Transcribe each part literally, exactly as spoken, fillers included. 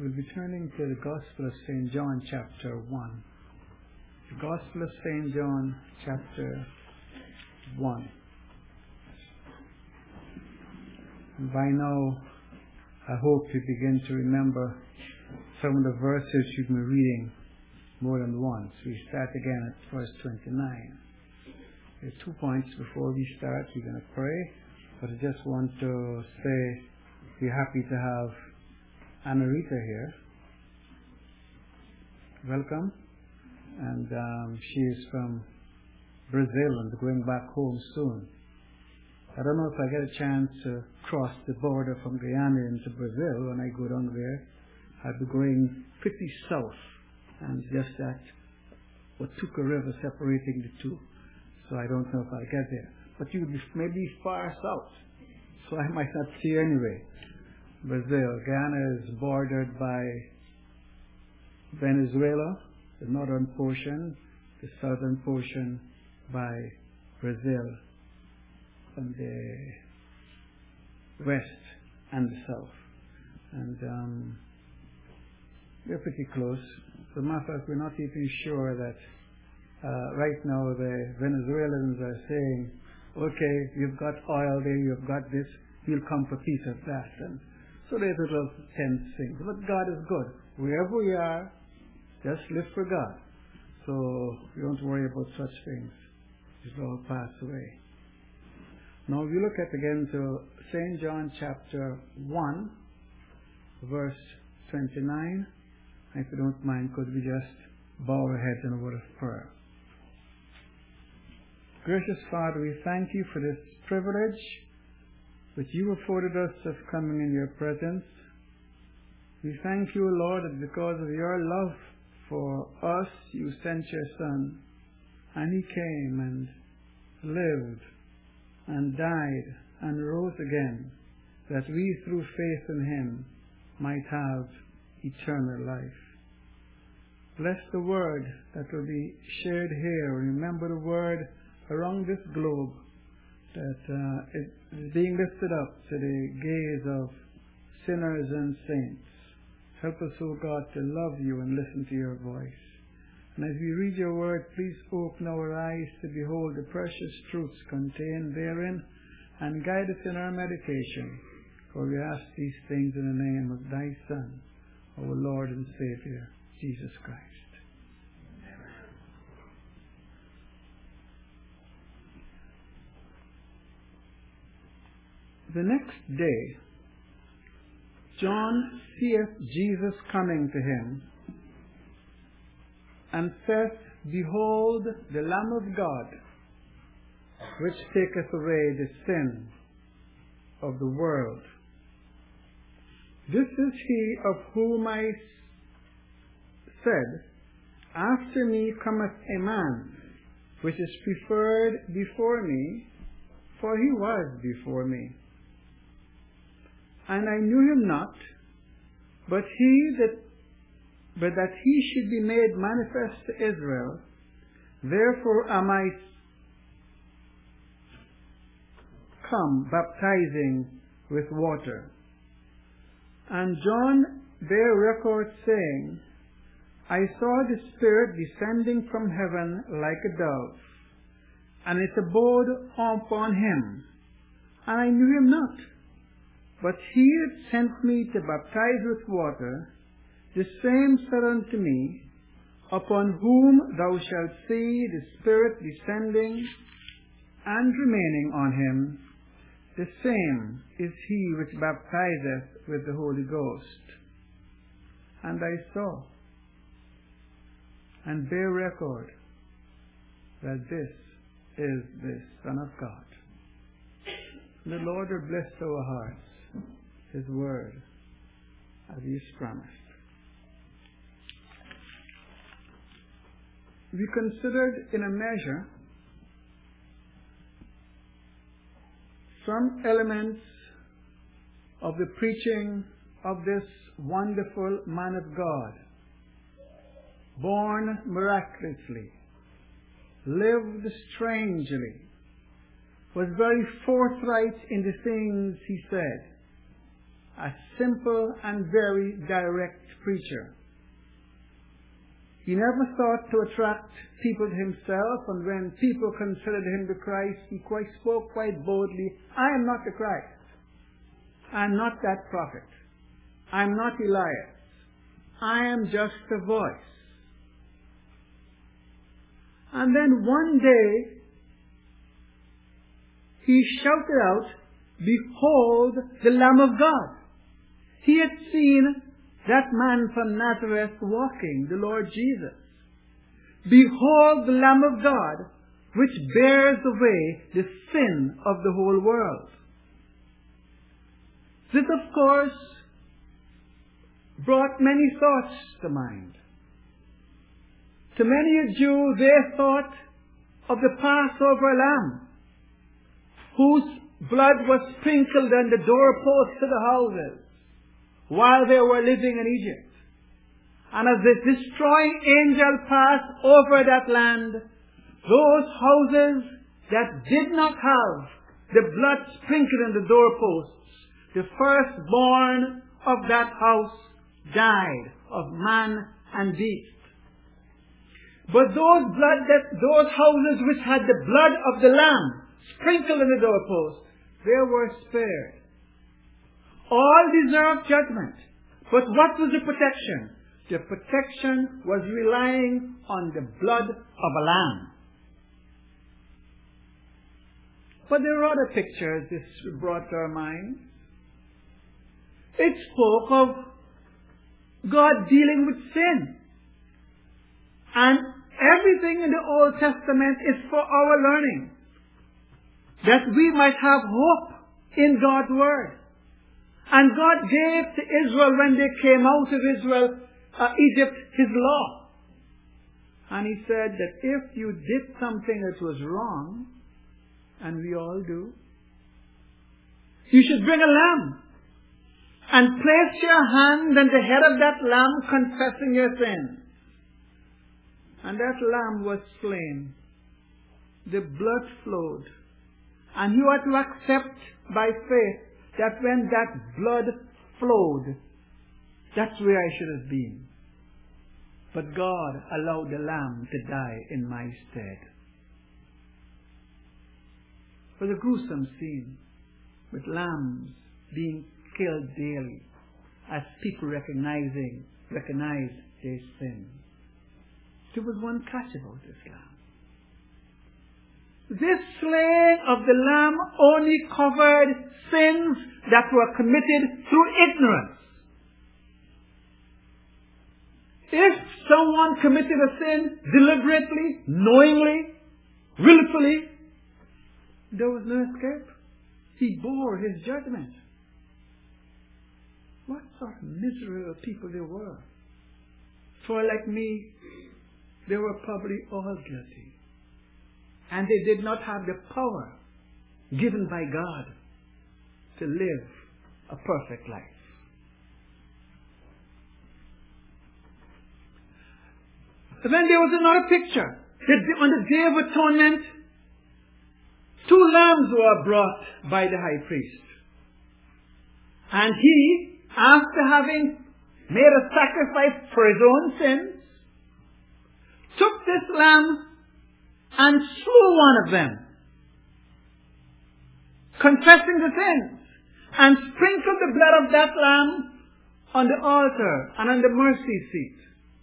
We'll be turning to the Gospel of Saint John, chapter one. The Gospel of Saint John, chapter one. And by now, I hope you begin to remember some of the verses you've been reading more than once. We start again at verse twenty-nine. There are two points before we start. We're going to pray, but I just want to say we're happy to have Anna Rita here. Welcome. And um, she is from Brazil and going back home soon. I don't know if I get a chance to cross the border from Guyana into Brazil when I go down there. I'll be going pretty south, and just that Watuka River separating the two. So I don't know if I'll get there. But you would be maybe far south, so I might not see you anyway. Brazil. Guyana is bordered by Venezuela, the northern portion, the southern portion by Brazil, and the west and the south. And um, we're pretty close. As a matter of fact, we're not even sure that uh, right now the Venezuelans are saying, okay, you've got oil there, you've got this, you'll come for peace at that. And so there's little tense things. But God is good. Wherever we are, just live for God. So we don't worry about such things. It will all pass away. Now if you look at again to Saint John chapter one, verse twenty-nine. If you don't mind, could we just bow our heads in a word of prayer. Gracious Father, we thank you for this privilege which you afforded us of coming in your presence. We thank you, Lord, that because of your love for us, you sent your Son, and he came and lived and died and rose again, that we through faith in him might have eternal life. Bless the word that will be shared here. Remember the word around this globe, that uh, it is being lifted up to the gaze of sinners and saints. Help us, O God, to love you and listen to your voice. And as we read your word, please open our eyes to behold the precious truths contained therein, and guide us in our meditation. For we ask these things in the name of thy Son, our Lord and Savior, Jesus Christ. The next day, John seeth Jesus coming to him, and saith, Behold, the Lamb of God, which taketh away the sin of the world. This is he of whom I said, After me cometh a man, which is preferred before me, for he was before me. And I knew him not, but he that but that he should be made manifest to Israel. Therefore am I come baptizing with water. And John bare record, saying, I saw the Spirit descending from heaven like a dove, and it abode upon him. And I knew him not. But he that sent me to baptize with water, the same said unto me, Upon whom thou shalt see the Spirit descending and remaining on him, the same is he which baptizeth with the Holy Ghost. And I saw, and bear record, that this is the Son of God. The Lord will bless our hearts, his word, as he has promised. We considered in a measure some elements of the preaching of this wonderful man of God, born miraculously, lived strangely, was very forthright in the things he said, a simple and very direct preacher. He never thought to attract people to himself, and when people considered him the Christ, he quite spoke quite boldly, I am not the Christ. I am not that prophet. I am not Elias. I am just a voice. And then one day, he shouted out, behold the Lamb of God. He had seen that man from Nazareth walking, the Lord Jesus. Behold the Lamb of God, which bears away the sin of the whole world. This, of course, brought many thoughts to mind. To many a Jew, they thought of the Passover lamb, whose blood was sprinkled on the doorposts of the houses while they were living in Egypt. And as the destroying angel passed over that land, those houses that did not have the blood sprinkled on the doorposts, the firstborn of that house died of man and beast. But those blood that those houses which had the blood of the lamb sprinkled on the doorposts, they were spared. All deserved judgment. But what was the protection? The protection was relying on the blood of a lamb. But there are other pictures this brought to our minds. It spoke of God dealing with sin. And everything in the Old Testament is for our learning, that we might have hope in God's Word. And God gave to Israel, when they came out of Israel, uh, Egypt, His law. And He said that if you did something that was wrong, and we all do, you should bring a lamb and place your hand on the head of that lamb, confessing your sins. And that lamb was slain. The blood flowed. And you are to accept by faith that when that blood flowed, that's where I should have been. But God allowed the lamb to die in my stead. It was a gruesome scene, with lambs being killed daily as people recognizing, recognized their sin. There was one catch about this lamb. This slaying of the lamb only covered sins that were committed through ignorance. If someone committed a sin deliberately, knowingly, willfully, there was no escape. He bore his judgment. What sort of miserable people they were. For like me, they were probably all guilty. And they did not have the power given by God to live a perfect life. But then there was another picture. On the Day of Atonement, two lambs were brought by the high priest. And he, after having made a sacrifice for his own sins, took this lamb and slew one of them, confessing the sins, and sprinkled the blood of that lamb on the altar and on the mercy seat.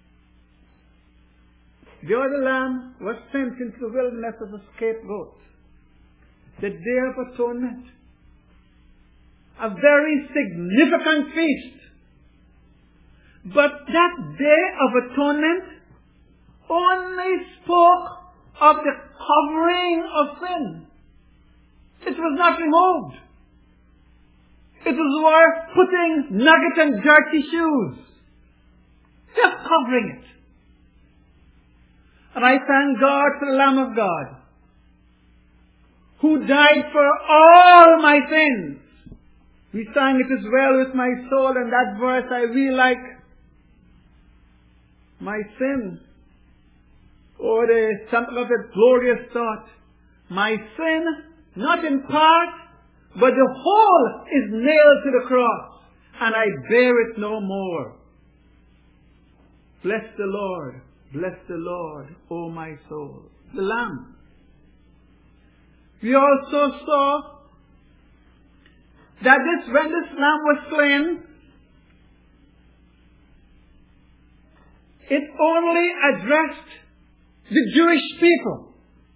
The other lamb was sent into the wilderness as a scapegoat. The Day of Atonement, a very significant feast. But that Day of Atonement only spoke of the covering of sin. It was not removed. It was worth putting nugget and dirty shoes, just covering it. And I thank God for the Lamb of God, who died for all my sins. We sang "It is well with my soul," and that verse I really like. My sin, or the something of a glorious thought. My sin, not in part, but the whole is nailed to the cross. and I bear it no more. Bless the Lord, bless the Lord, O my soul. The Lamb. We also saw that this, when this Lamb was slain, it only addressed the Jewish people.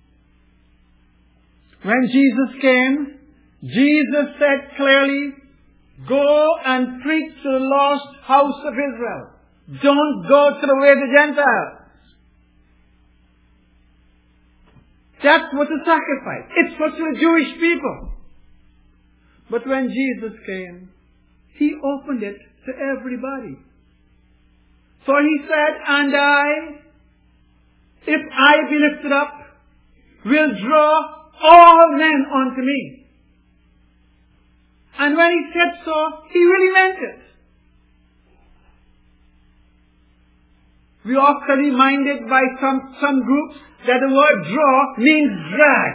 When Jesus came, Jesus said clearly, go and preach to the lost house of Israel. Don't go to the way of the Gentiles. That was the sacrifice. It's for the Jewish people. But when Jesus came, He opened it to everybody. For He said, and I, if I be lifted up, will draw all men unto me. And when He said so, He really meant it. We are often reminded by some, some groups that the word draw means drag.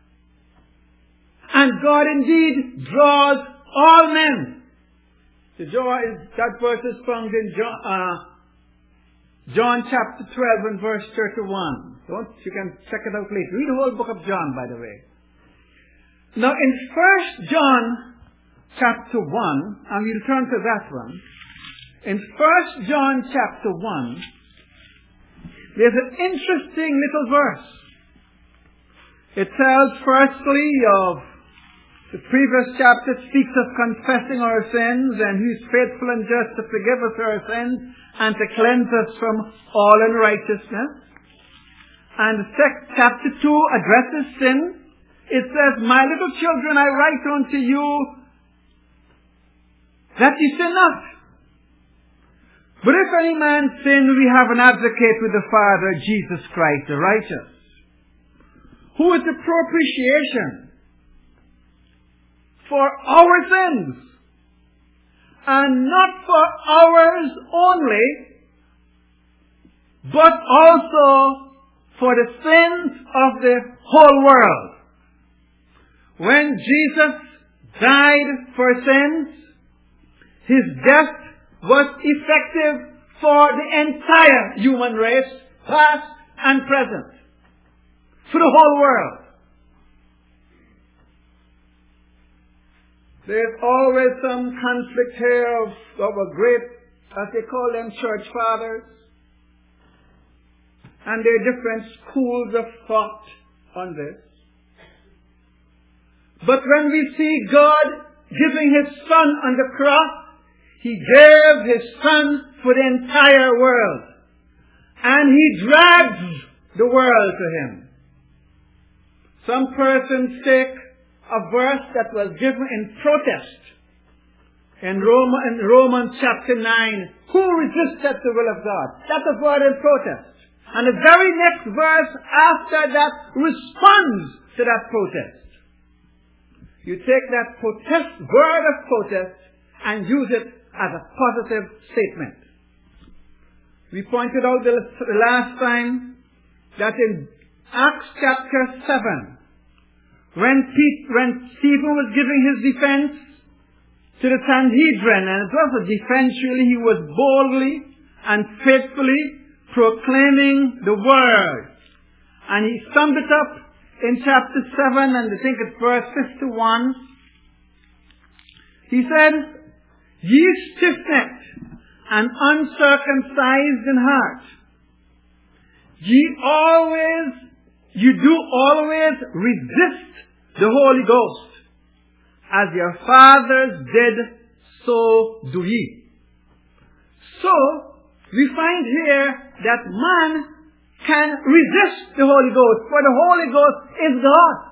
And God indeed draws all men. The draw is, that verse is found in John, uh, John chapter twelve and verse thirty-one. Don't, you can check it out later. Read the whole book of John, by the way. Now in First John chapter one, and we'll turn to that one. In First John chapter one, there's an interesting little verse. It tells firstly of the previous chapter speaks of confessing our sins, and He is faithful and just to forgive us our sins and to cleanse us from all unrighteousness. And the sec- chapter two addresses sin. It says, my little children, I write unto you that ye sin not. But if any man sin, we have an advocate with the Father, Jesus Christ the righteous, who is the propitiation for our sins, and not for ours only, but also for the sins of the whole world. When Jesus died for sins, His death was effective for the entire human race, past and present, for the whole world. There's always some conflict here of, of a great, as they call them, church fathers. And there are different schools of thought on this. But when we see God giving His Son on the cross, He gave His Son for the entire world. And He drags the world to Him. Some persons take a verse that was given in protest in, Rome, in Romans chapter nine. Who resisted the will of God? That's a word in protest. And the very next verse after that responds to that protest. You take that protest, word of protest, and use it as a positive statement. We pointed out the last time that in Acts chapter seven, when, Pete, when Stephen was giving his defense to the Sanhedrin, and it was a defense really, he was boldly and faithfully proclaiming the word. And he summed it up in chapter seven, and I think it's verse fifty-one. He said, ye stiff-necked and uncircumcised in heart, ye always, you do always resist the Holy Ghost, as your fathers did, so do ye. So, we find here that man can resist the Holy Ghost, for the Holy Ghost is God.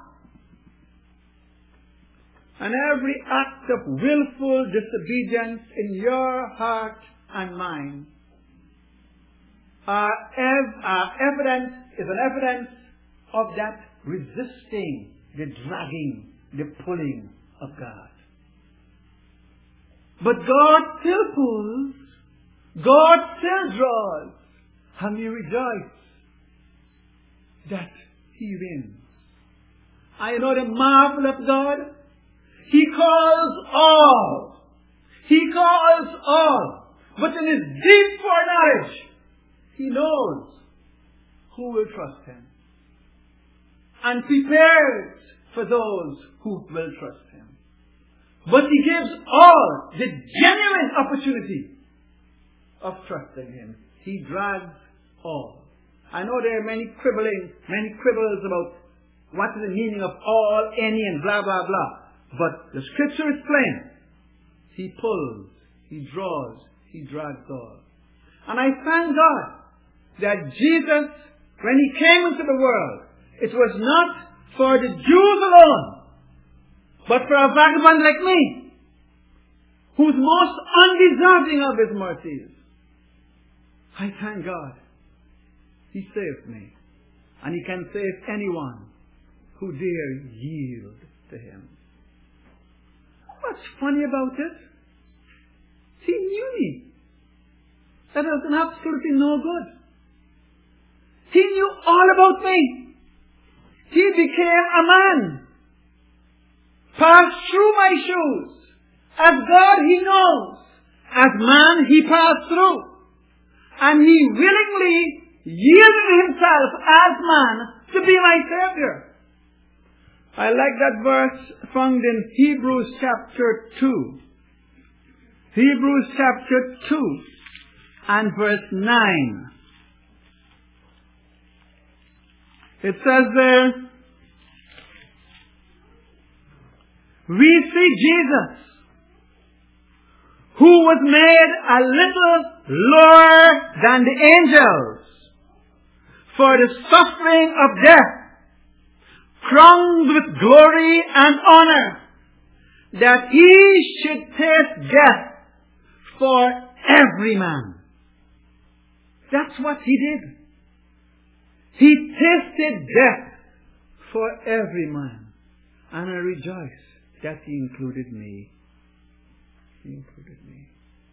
And every act of willful disobedience in your heart and mind are, ev- are evidence, is an evidence of that resisting, the dragging, the pulling of God. But God still pulls, God still draws, and we rejoice that He wins. I know the marvel of God. He calls all. He calls all. But in his deep foreknowledge, he knows who will trust him. And prepares for those who will trust him. But he gives all the genuine opportunity of trusting him. He drags all. I know there are many quibbling, many quibbles about what is the meaning of all, any, and blah, blah, blah. But the scripture is plain. He pulls, he draws, he drags all. And I thank God that Jesus, when he came into the world, it was not for the Jews alone, but for a vagabond like me, who's most undeserving of his mercies. I thank God. He saved me. And he can save anyone who dare yield to him. What's funny about it? He knew me. That was an absolutely no good. He knew all about me. He became a man. Passed through my shoes. As God he knows. As man he passed through. And he willingly yielded himself as man to be my Savior. I like that verse found in Hebrews chapter two. Hebrews chapter two and verse nine. It says there, we see Jesus, who was made a little lower than the angels for the suffering of death, crowned with glory and honor, that he should taste death for every man. That's what he did. He tasted death for every man. And I rejoice that he included me. He included me.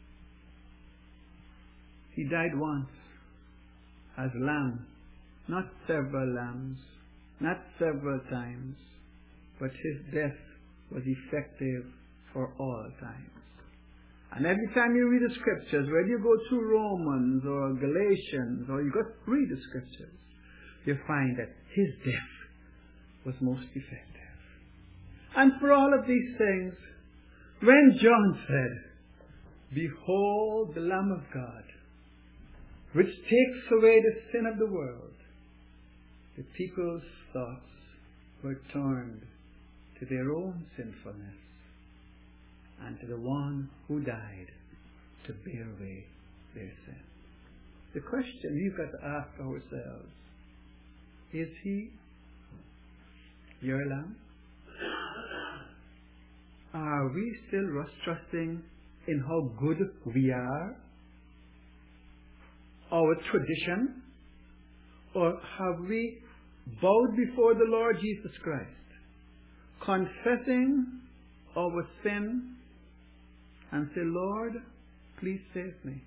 He died once as lamb, not several lambs, not several times, but his death was effective for all times. And every time you read the scriptures, whether you go to Romans or Galatians or you go read the scriptures, you find that his death was most effective. And for all of these things, when John said, behold the Lamb of God, which takes away the sin of the world, the people's thoughts were turned to their own sinfulness and to the one who died to bear away their sin. The question we've got to ask ourselves, is he your lamb? Are we still trusting in how good we are? Our tradition? Or have we bowed before the Lord Jesus Christ, confessing our sin and say, Lord, please save me?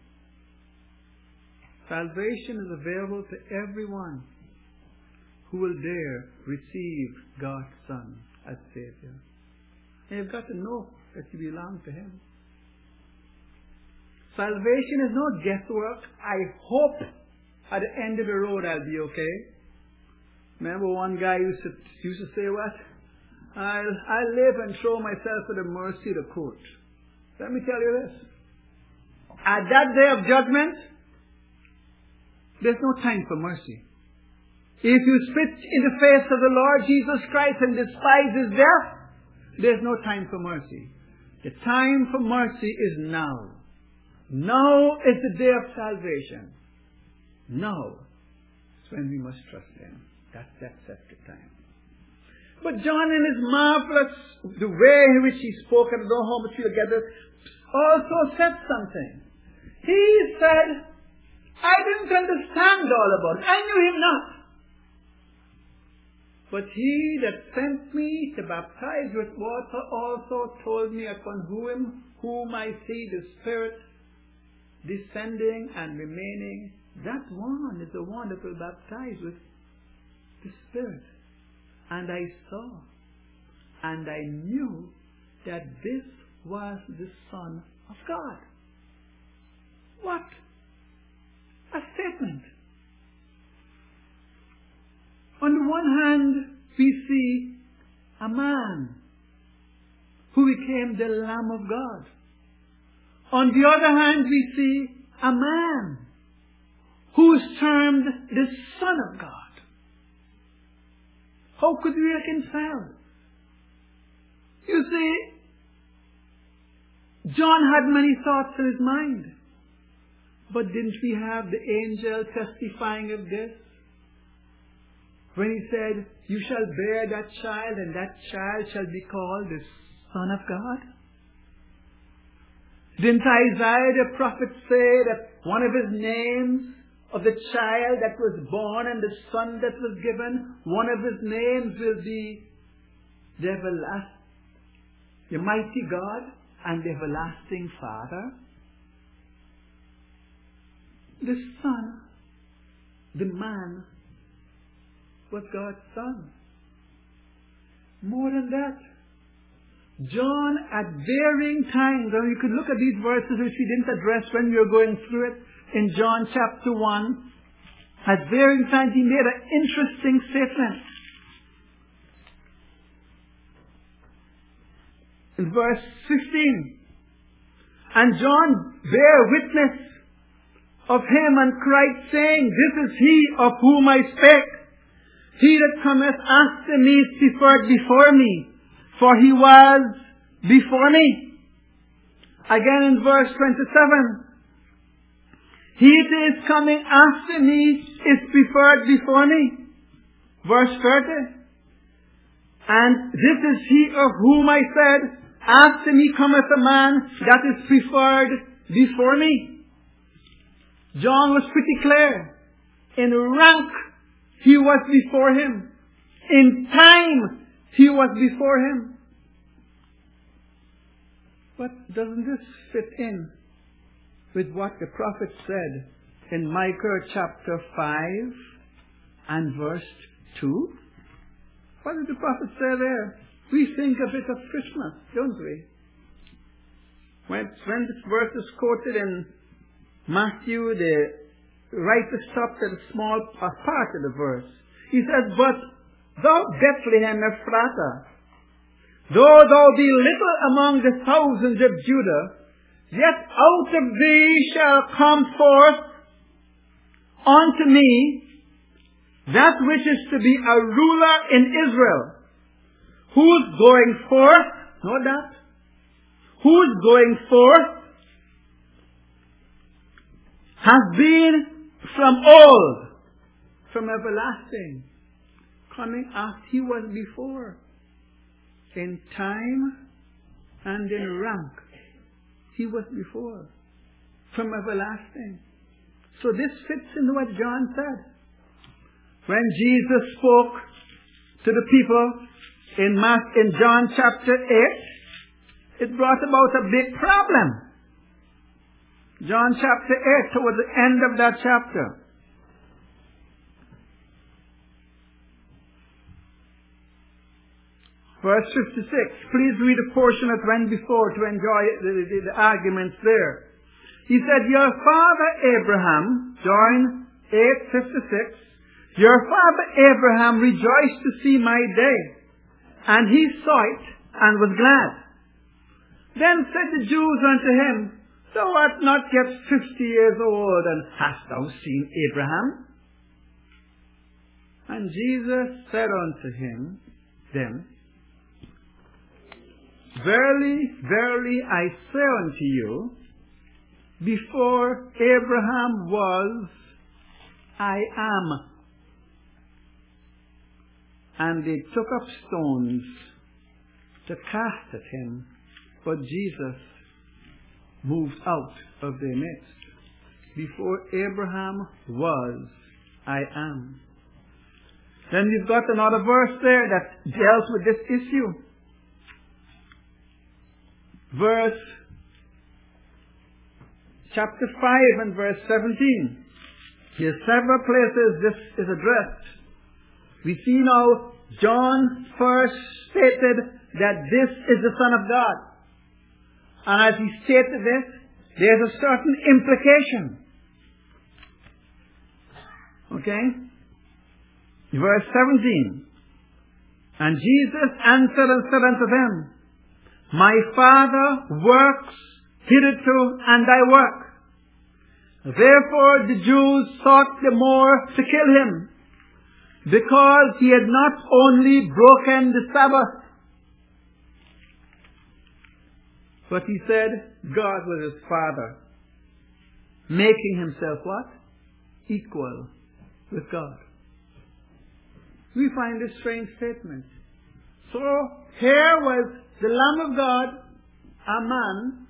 Salvation is available to everyone who will dare receive God's Son as Savior. And you've got to know that you belong to him. Salvation is no guesswork. I hope at the end of the road I'll be okay. Remember one guy used to, used to say what? I'll, I'll live and throw myself at the mercy of the court. Let me tell you this. At that day of judgment, there's no time for mercy. If you spit in the face of the Lord Jesus Christ and despise his death, there's no time for mercy. The time for mercy is now. Now is the day of salvation. Now is when we must trust him. That's that sacred time. But John, in his marvelous, the way in which he spoke, I don't know how much you'll get it, also said something. He said, I didn't understand all about it. I knew him not. But he that sent me to baptize with water also told me upon whom, whom I see the Spirit descending and remaining. That one is the one that will baptize with the Spirit. And I saw and I knew that this was the Son of God. What a statement. On the one hand, we see a man who became the Lamb of God. On the other hand, we see a man who is termed the Son of God. How could we reconcile? You see, John had many thoughts in his mind. But didn't we have the angel testifying of this? When he said, you shall bear that child, and that child shall be called the Son of God? Didn't Isaiah the prophet say that one of his names of the child that was born and the son that was given, one of his names will be the everlasting, the mighty God and the everlasting Father? The Son, the man, was God's Son. More than that, John at varying times, and you could look at these verses which we didn't address when we were going through it in John chapter one, at varying times he made an interesting statement. In verse fifteen, and John bare witness of him and cried, saying, this is he of whom I spake. He that cometh after me is preferred before me, for he was before me. Again in verse twenty-seven, he that is coming after me is preferred before me. Verse thirty, and this is he of whom I said, after me cometh a man that is preferred before me. John was pretty clear. In rank, he was before him. In time, he was before him. But doesn't this fit in with what the prophet said in Micah chapter five and verse two? What did the prophet say there? We think of it as Christmas, don't we? When, when this verse is quoted in Matthew, the writer stopped at a small part of the verse. He says, but thou Bethlehem Ephratah, though thou be little among the thousands of Judah, yet out of thee shall come forth unto me that which is to be a ruler in Israel, whose going forth, know that, whose going forth has been from old, from everlasting, coming after he was before, in time and in rank. He was before, from everlasting. So this fits in what John said. When Jesus spoke to the people in, Matt, in John chapter eight, it brought about a big problem. John chapter eight, towards the end of that chapter. Verse fifty-six. Please read a portion that went before to enjoy the, the, the arguments there. He said, your father Abraham, John eight fifty-six, your father Abraham rejoiced to see my day, and he saw it and was glad. Then said the Jews unto him, thou art not yet fifty years old, and hast thou seen Abraham? And Jesus said unto him, them, verily, verily, I say unto you, before Abraham was, I am. And they took up stones to cast at him, but Jesus moved out of their midst. Before Abraham was, I am. Then we've got another verse there that deals with this issue. Verse chapter five and verse seventeen. Here several places this is addressed. We see now John first stated that this is the Son of God. And as he stated this, there's a certain implication. Okay? Verse seventeen. And Jesus answered and said unto them, My Father works hitherto, and I work. Therefore the Jews sought the more to kill him, because he had not only broken the Sabbath, but he said God was his Father, making himself what? Equal with God. We find this strange statement. So here was the Lamb of God, a man,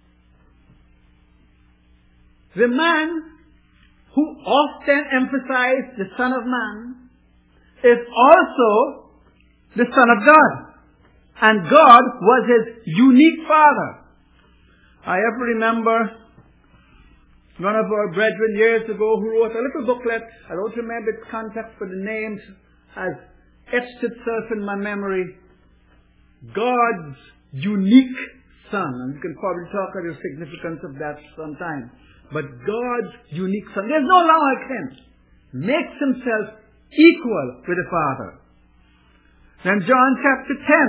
the man who often emphasized the Son of Man is also the Son of God. And God was his unique Father. I ever remember one of our brethren years ago who wrote a little booklet. I don't remember its context, but the names has etched itself in my memory. God's unique Son. And you can probably talk about the significance of that sometime. But God's unique Son. There's no law like him. Makes himself equal with the Father. Then John chapter ten,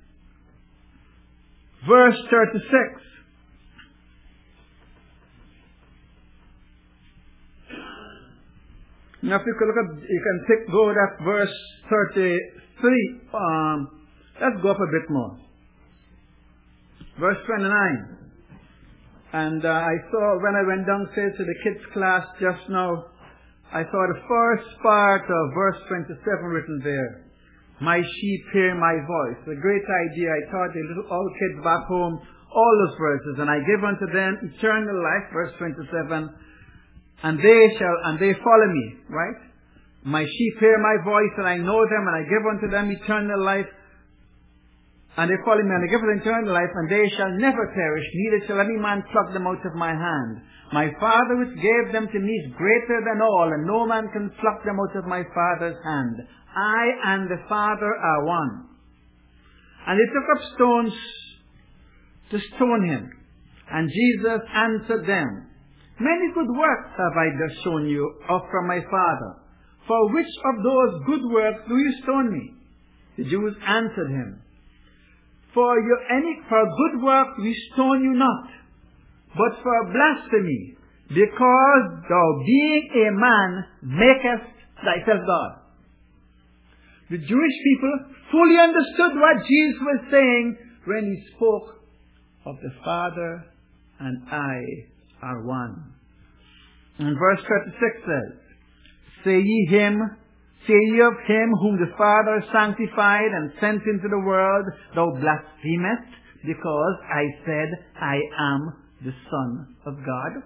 verse thirty-six. Now if you can look at, you can pick, go to that verse thirty-three. Um, let's go up a bit more. Verse twenty-nine. And uh, I saw, when I went downstairs to the kids' class just now, I saw the first part of verse twenty-seven written there. My sheep hear my voice. A great idea. I taught the little all kids back home all those verses. And I give unto them eternal life, verse twenty-seven. And they shall, and they follow me, right? My sheep hear my voice, and I know them, and I give unto them eternal life. And they follow me, and I give them eternal life, and they shall never perish, neither shall any man pluck them out of my hand. My Father which gave them to me is greater than all, and no man can pluck them out of my Father's hand. I and the Father are one. And they took up stones to stone him. And Jesus answered them, Many good works have I just shown you of from my Father. For which of those good works do you stone me? The Jews answered him, For your any for good work we stone you not, but for blasphemy, because thou being a man makest thyself God. The Jewish people fully understood what Jesus was saying when he spoke of the Father and I are one. And verse thirty-six says, Say ye him, say ye of him whom the Father sanctified and sent into the world, thou blasphemest, because I said, I am the Son of God.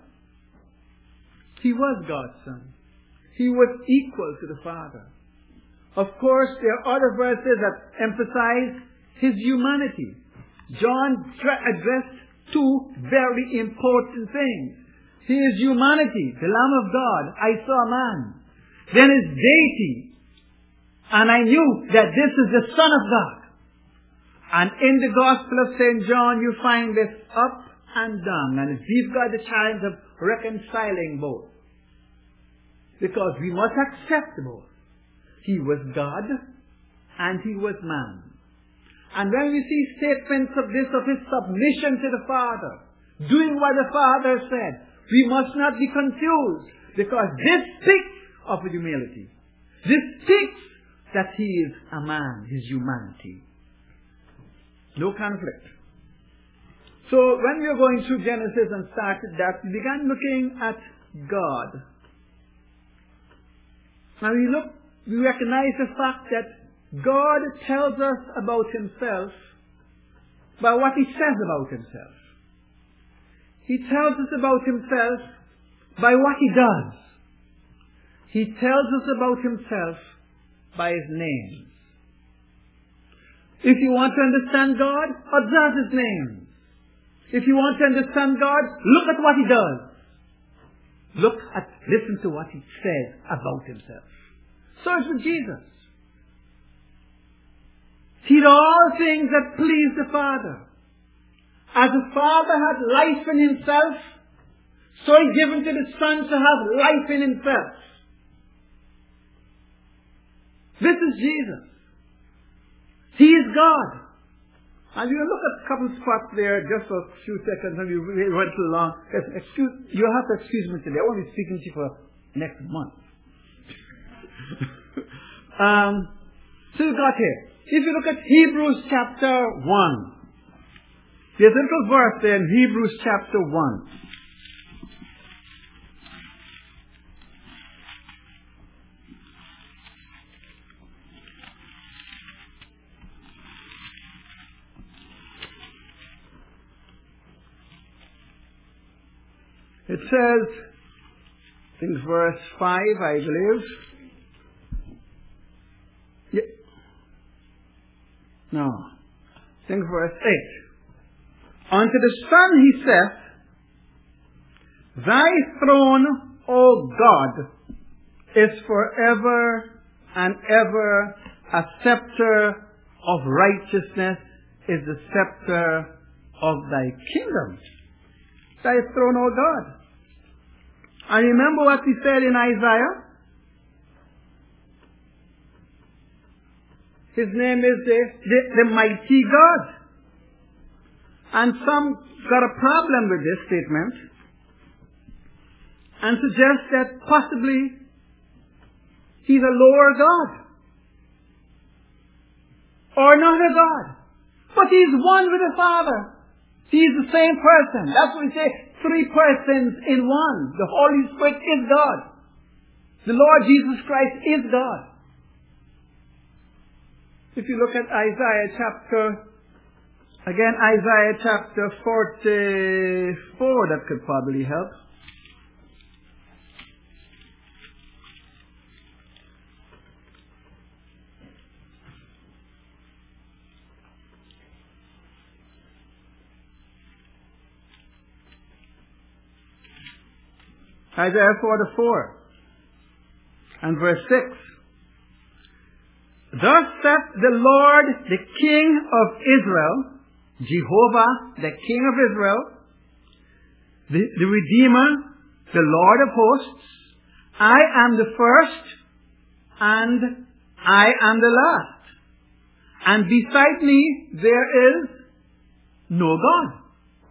He was God's Son. He was equal to the Father. Of course, there are other verses that emphasize his humanity. John addressed two very important things. His humanity, the Lamb of God, I saw a man. Then his deity, and I knew that this is the Son of God. And in the Gospel of Saint John, you find this up and down. And we've got the challenge of reconciling both. Because we must accept both. He was God, and he was man. And when we see statements of this, of his submission to the Father, doing what the Father said, we must not be confused, because this speaks of humility. This speaks that he is a man, his humanity. No conflict. So when we were going through Genesis and started that, we began looking at God. Now we look, we recognize the fact that God tells us about himself by what he says about himself. He tells us about himself by what he does. He tells us about himself by his names. If you want to understand God, observe his names. If you want to understand God, look at what he does. Look at, listen to what he says about himself. So it's with Jesus. He did all things that pleased the Father. As the Father had life in himself, so he given to the Son to have life in himself. This is Jesus. He is God. And you look at a couple spots there, just for a few seconds, and we went too long. Excuse, you'll have to excuse me today. I won't be speaking to you for next month. um, so you got here. If you look at Hebrews chapter one, there's a little verse there in Hebrews chapter one. It says, I think verse five, I believe. Yeah. No. I think verse eight. Unto the Son he saith, Thy throne, O God, is forever and ever. A scepter of righteousness is the scepter of thy kingdom. Thy throne, O God. And remember what he said in Isaiah? His name is the, the, the mighty God. And some got a problem with this statement and suggest that possibly he's a lower God. Or not a God. But he's one with the Father. He's the same person. That's what we say, three persons in one. The Holy Spirit is God. The Lord Jesus Christ is God. If you look at Isaiah chapter, again Isaiah chapter forty-four, that could probably help. Isaiah forty-four and verse six. Thus saith the Lord, the King of Israel, Jehovah, the King of Israel, the, the Redeemer, the Lord of hosts, I am the first and I am the last. And beside me there is no God.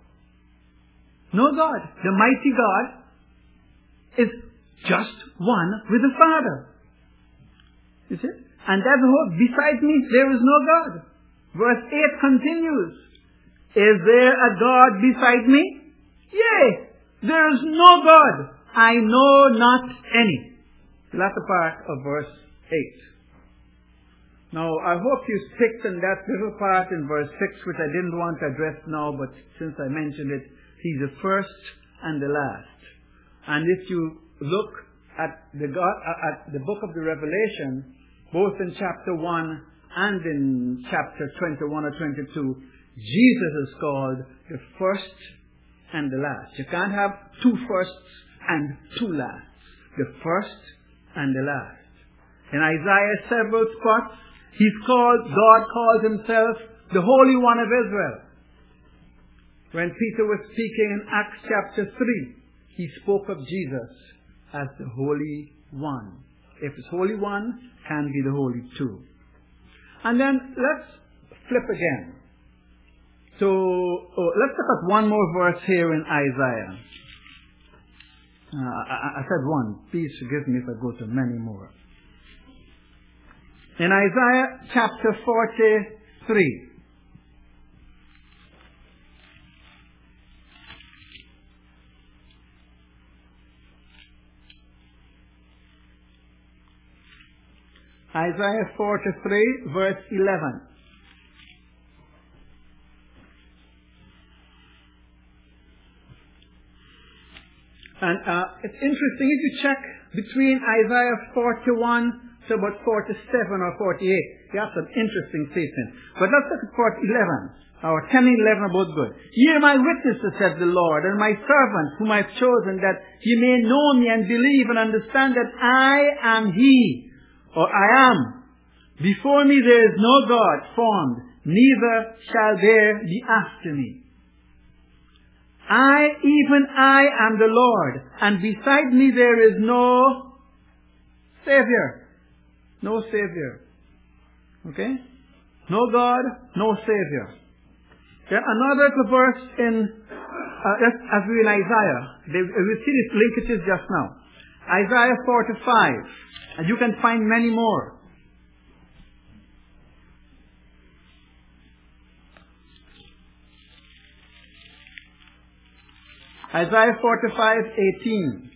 No God. The mighty God is just one with the Father. You see? And therefore, beside me, there is no God. Verse eight continues. Is there a God beside me? Yea, there is no God. I know not any. The latter part of verse eight. Now, I hope you picked on that little part in verse six, which I didn't want to address now, but since I mentioned it, he's the first and the last. And if you look at the God, at the book of the Revelation, both in chapter one and in chapter twenty-one or twenty-two, Jesus is called the first and the last. You can't have two firsts and two lasts. The first and the last. In Isaiah several spots, he's called, God calls himself the Holy One of Israel. When Peter was speaking in Acts chapter three, he spoke of Jesus as the Holy One. If it's Holy One, can be the Holy Two. And then let's flip again. So oh, let's look at one more verse here in Isaiah. Uh, I, I said one. Please forgive me if I go to many more. In Isaiah chapter forty-three. Isaiah forty-three, verse eleven. And uh, it's interesting, if you check between Isaiah forty-one to about forty-seven or forty-eight, you have some interesting statements. But let's look at forty eleven, or ten and eleven are both good. Ye are my witnesses, said the Lord, and my servant whom I have chosen, that ye may know me and believe and understand that I am He. Or I am. Before me there is no God formed, neither shall there be after me. I, even I, am the Lord, and beside me there is no Savior. No Savior. Okay? No God, no Savior. Then another verse in, uh, as we in Isaiah. They, we see these linkages just now. Isaiah forty-five. And you can find many more. Isaiah forty-five, eighteen.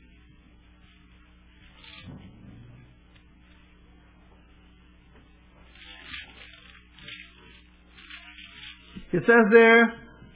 It says there,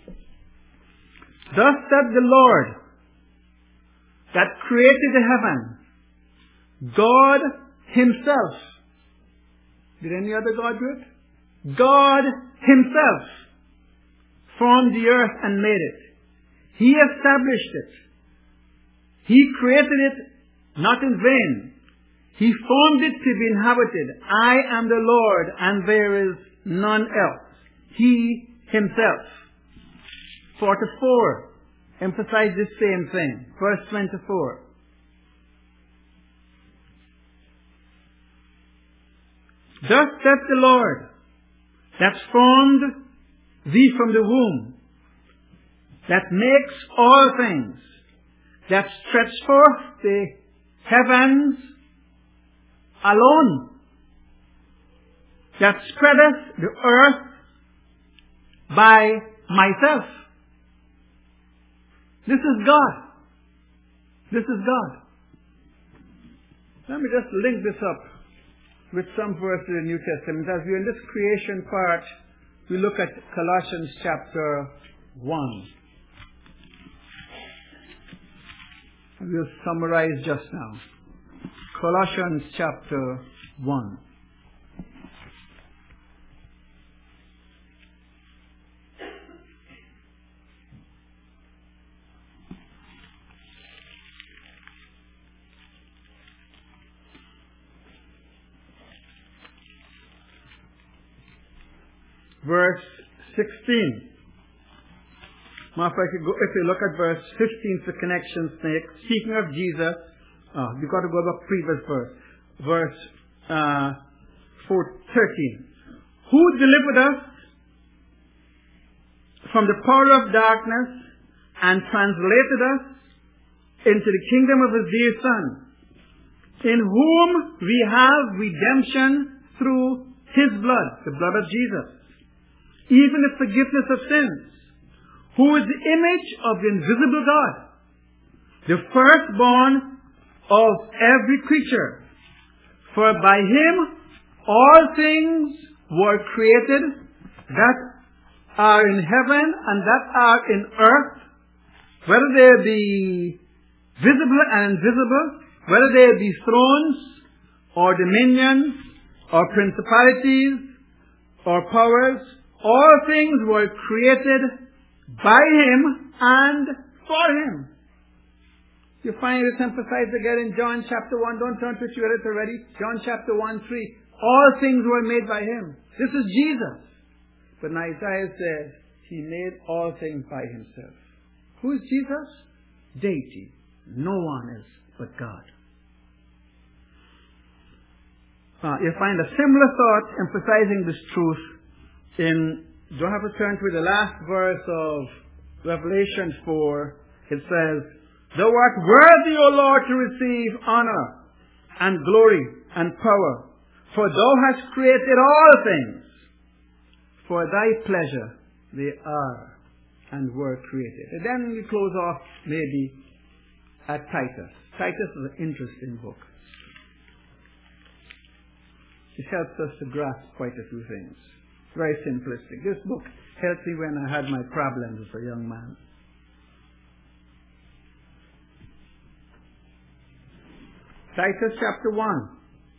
thus said the Lord that created the heaven, God Himself. Did any other God do it? God Himself formed the earth and made it. He established it. He created it not in vain. He formed it to be inhabited. I am the Lord, and there is none else. He Himself. forty-four. Emphasize this same thing. Verse twenty-four. Thus saith the Lord, that formed thee from the womb, that makes all things, that stretched forth the heavens alone, that spreadeth the earth by myself. This is God. This is God. Let me just link this up with some verses in the New Testament. As we're in this creation part, we look at Colossians chapter one. We'll summarize just now. Colossians chapter one. Verse sixteen. Matter of fact, if you look at verse fifteen, the connection snake. Speaking of Jesus, oh, you've got to go back previous verse. Verse uh, four, thirteen. Who delivered us from the power of darkness and translated us into the kingdom of His dear Son, in whom we have redemption through His blood, the blood of Jesus, even the forgiveness of sins, who is the image of the invisible God, the firstborn of every creature. For by Him all things were created that are in heaven and that are in earth, whether they be visible and invisible, whether they be thrones or dominions or principalities or powers. All things were created by Him and for Him. You find it emphasized again in John chapter one. Don't turn to it, you read it already. John chapter one, three. All things were made by Him. This is Jesus. But now Isaiah says, He made all things by Himself. Who is Jesus? Deity. No one is but God. Uh, you find a similar thought emphasizing this truth in, don't have to turn to the last verse of Revelation four. It says, Thou art worthy, O Lord, to receive honor and glory and power, for Thou hast created all things. For Thy pleasure they are and were created. And then we close off maybe at Titus. Titus is an interesting book. It helps us to grasp quite a few things. Very simplistic. This book helped me when I had my problems as a young man. Titus chapter one.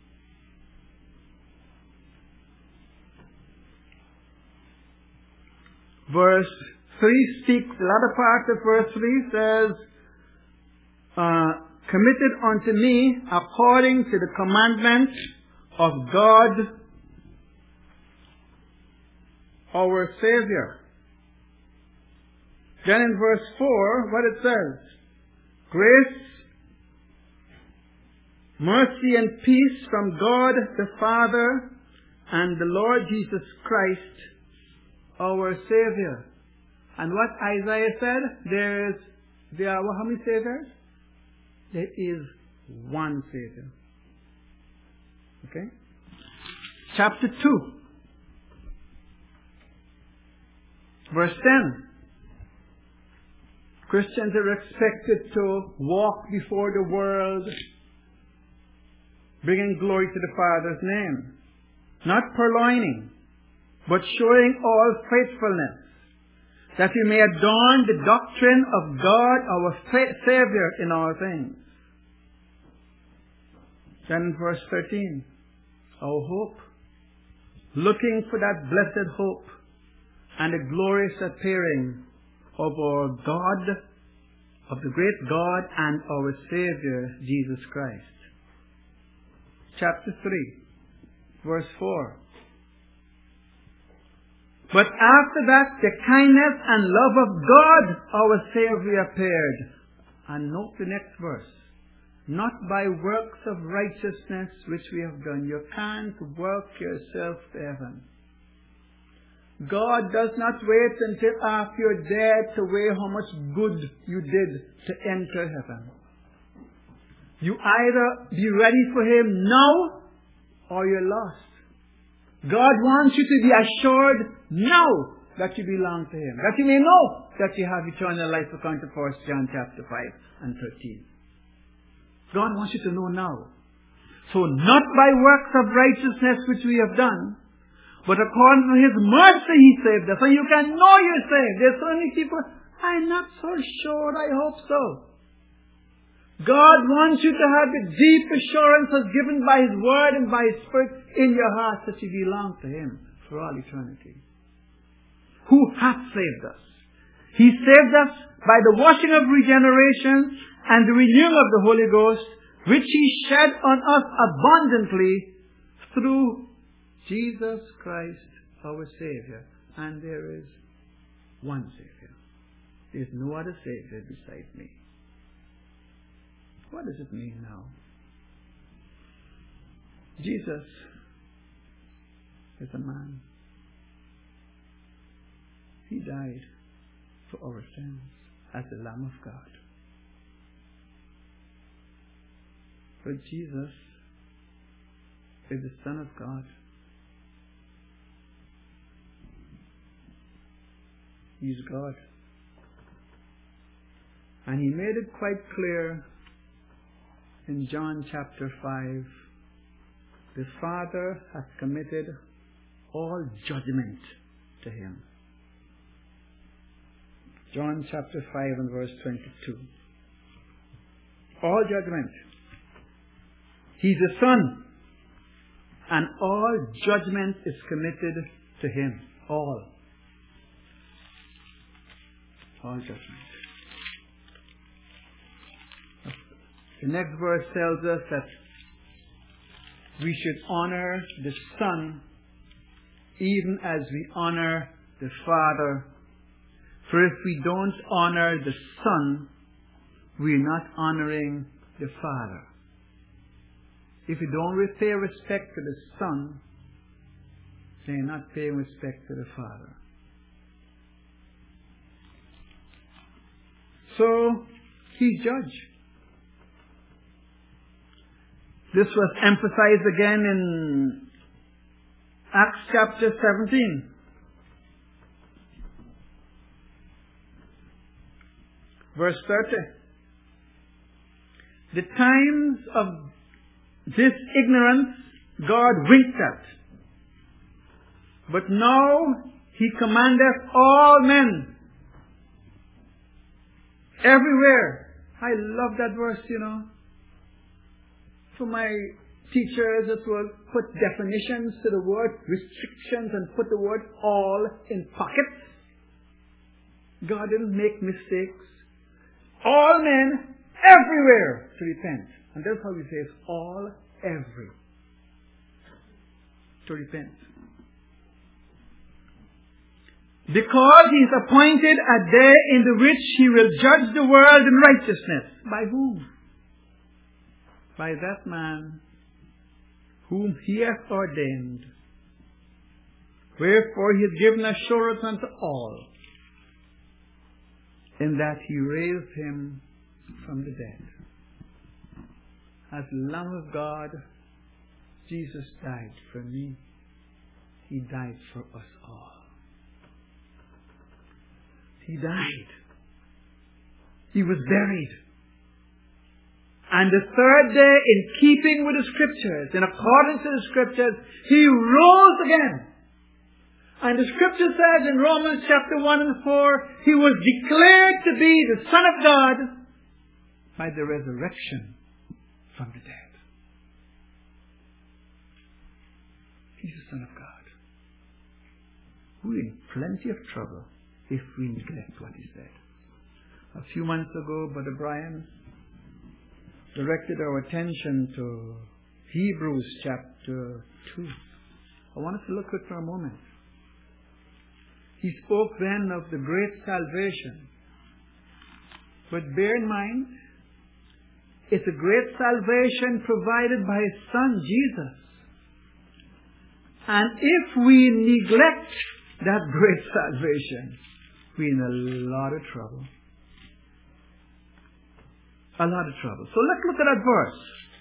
Verse three speaks, the latter part of verse three says, uh, committed unto me according to the commandment of God our Savior. Then in verse four, what it says, grace, mercy and peace from God the Father and the Lord Jesus Christ, our Savior. And what Isaiah said, there is, there are how many Saviors? There is one Savior. Okay? Chapter two, verse ten. Christians are expected to walk before the world, bringing glory to the Father's name. Not purloining, but showing all faithfulness, that we may adorn the doctrine of God, our Savior, in all things. Then in verse thirteen, our hope, looking for that blessed hope and the glorious appearing of our God, of the great God and our Savior, Jesus Christ. Chapter three, verse four. But after that, the kindness and love of God, our Savior, appeared. And note the next verse. Not by works of righteousness which we have done. You can't work yourself to heaven. God does not wait until after you're dead to weigh how much good you did to enter heaven. You either be ready for Him now or you're lost. God wants you to be assured now that you belong to Him. That you may know that you have eternal life according to First John chapter five and thirteen. God wants you to know now. So not by works of righteousness which we have done, but according to His mercy He saved us. So you can know you're saved. There's so many people, I'm not so sure, I hope so. God wants you to have the deep assurances given by His Word and by His Spirit in your heart that you belong to Him for all eternity. Who hath saved us? He saved us by the washing of regeneration and the renewing of the Holy Ghost, which He shed on us abundantly through Jesus Christ our Savior. And there is one Savior. There is no other Savior beside me. What does it mean now? Jesus is a man. He died for our sins as the Lamb of God. But Jesus is the Son of God. He's God. And He made it quite clear in John chapter five, the Father hath committed all judgment to Him. John chapter five and verse twenty-two. All judgment. He's the Son. And all judgment is committed to Him. All. All judgment. The next verse tells us that we should honor the Son even as we honor the Father. For if we don't honor the Son, we're not honoring the Father. If you don't pay respect to the Son, then you're not paying respect to the Father. So, He's judge. This was emphasized again in Acts chapter seventeen. Verse thirty. The times of this ignorance God winked at. But now He commandeth all men everywhere. I love that verse, you know. For my teachers, it will put definitions to the word, restrictions, and put the word all in pockets. God didn't make mistakes. All men everywhere to repent. And that's how He says all, every. To repent. The Because he has appointed a day in the which he will judge the world in righteousness. By whom? By that man whom he hath ordained. Wherefore he hath given assurance unto all, in that he raised him from the dead. As Lamb of God, Jesus died for me. He died for us all. He died. He was buried. And the third day, in keeping with the Scriptures, in accordance to the Scriptures, he rose again. And the Scripture says in Romans chapter one and four, he was declared to be the Son of God by the resurrection from the dead. He's the Son of God. We're in plenty of trouble if we neglect what he said. A few months ago, Brother Brian directed our attention to Hebrews chapter two. I want us to look at it for a moment. He spoke then of the great salvation. But bear in mind, it's a great salvation provided by His Son, Jesus. And if we neglect that great salvation, we're in a lot of trouble. A lot of trouble. So let's look at that verse.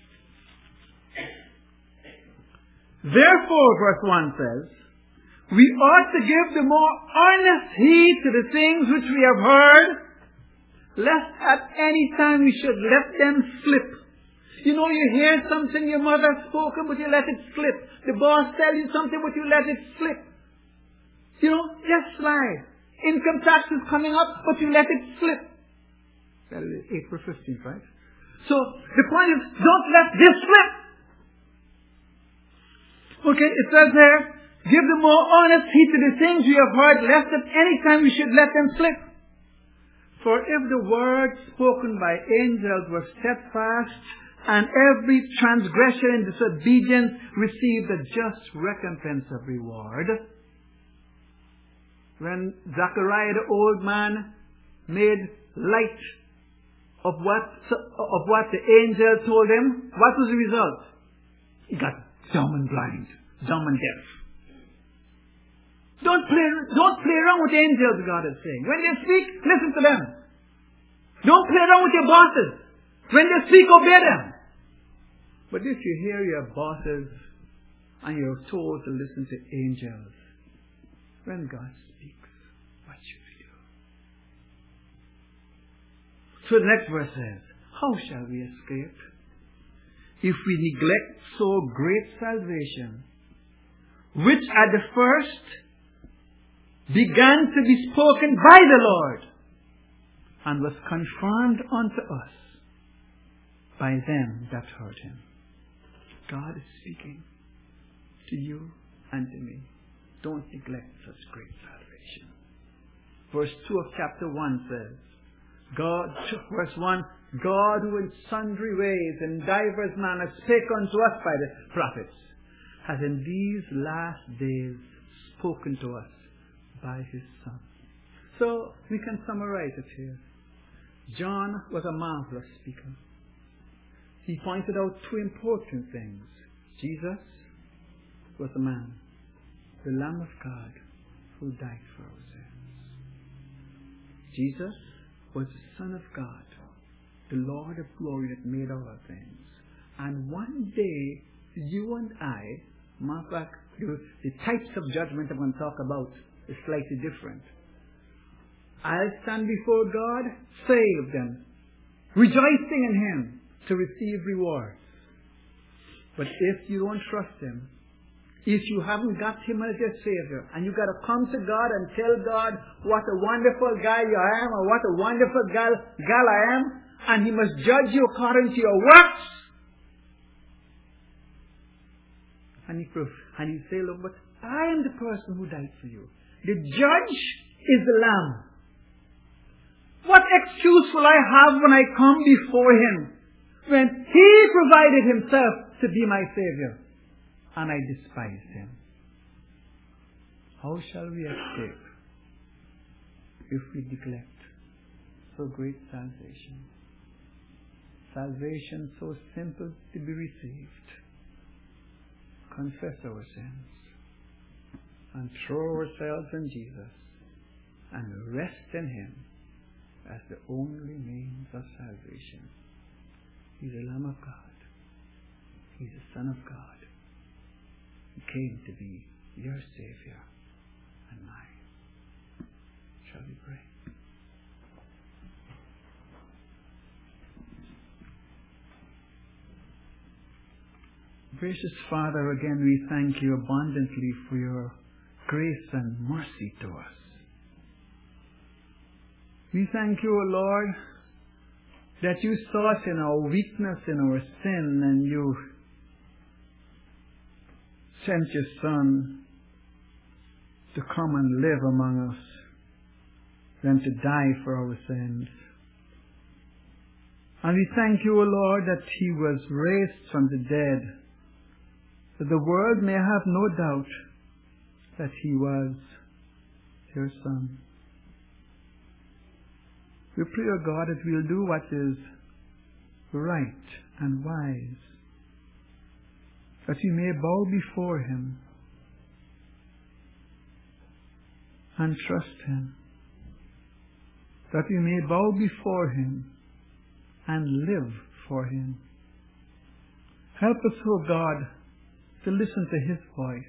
Therefore, verse one says, we ought to give the more earnest heed to the things which we have heard, lest at any time we should let them slip. You know, you hear something your mother has spoken, but you let it slip. The boss tells you something, but you let it slip. You know, just slide. Income tax is coming up, but you let it slip. That is April fifteenth, right? So, the point is, don't let this slip. Okay, it says there, give the more honest heed to the things we have heard, lest at any time we should let them slip. For if the word spoken by angels was steadfast, and every transgression and disobedience received a just recompense of reward. When Zechariah the old man made light of what of what the angel told him, what was the result? He got dumb and blind, dumb and deaf. Don't play, don't play around with angels, God is saying. When they speak, listen to them. Don't play around with your bosses. When they speak, obey them. But if you hear your bosses and you're told to listen to angels, when God speaks, what should we do? So the next verse says, how shall we escape if we neglect so great salvation, which at the first began to be spoken by the Lord, and was confirmed unto us by them that heard him? God is speaking to you and to me. Don't neglect such great salvation. Verse two of chapter one says, God, verse one, God who in sundry ways and divers manners spake unto us by the prophets, has in these last days spoken to us by His Son. So we can summarize it here. John was a marvelous speaker. He pointed out two important things. Jesus was a man, the Lamb of God who died for our sins. Jesus was the Son of God, the Lord of glory that made all things. And one day, you and I, matter of fact, the types of judgment I'm going to talk about is slightly different. I'll stand before God, saved and rejoicing in Him to receive rewards. But if you don't trust Him, if you haven't got Him as your Savior, and you've got to come to God and tell God what a wonderful guy you am, or what a wonderful gal, gal I am, and He must judge you according to your works, and He and He say, look, but I am the person who died for you. The judge is the Lamb. What excuse will I have when I come before Him, when He provided Himself to be my Savior, and I despised Him? How shall we escape if we neglect so great salvation. Salvation so simple to be received. Confess our sins and throw ourselves in Jesus and rest in Him as the only means of salvation. He's the Lamb of God. He's the Son of God. He came to be your Savior and mine. Shall we pray? Gracious Father, again we thank you abundantly for your grace and mercy to us. We thank you, O Lord, that you saw us in our weakness, in our sin, and you sent your Son to come and live among us, then to die for our sins. And we thank you, O Lord, that He was raised from the dead, that the world may have no doubt that He was your Son. We pray, O God, that we'll do what is right and wise, that we may bow before Him and trust Him, that we may bow before Him and live for Him. Help us, O God, to listen to His voice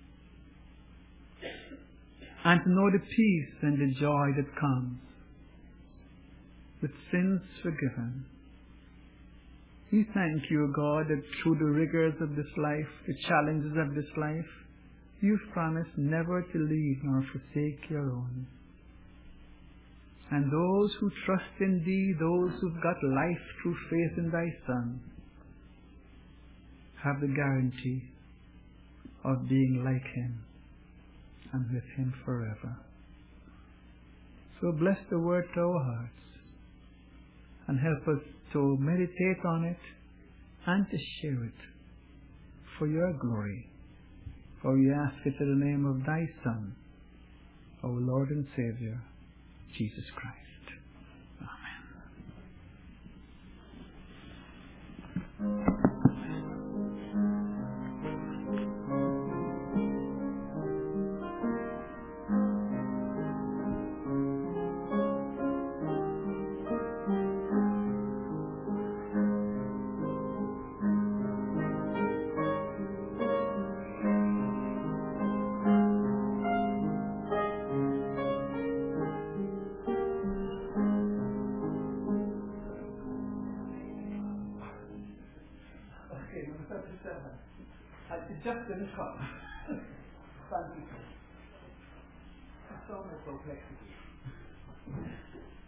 and to know the peace and the joy that comes with sins forgiven. We thank you, God, that through the rigors of this life, the challenges of this life, you've promised never to leave nor forsake your own. And those who trust in Thee, those who've got life through faith in Thy Son, have the guarantee of being like Him and with Him forever. So bless the word to our hearts and help us to meditate on it and to share it for your glory. For we ask it in the name of Thy Son, our Lord and Savior, Jesus Christ. Amen. Just in the cup. Thank you. So much complexity.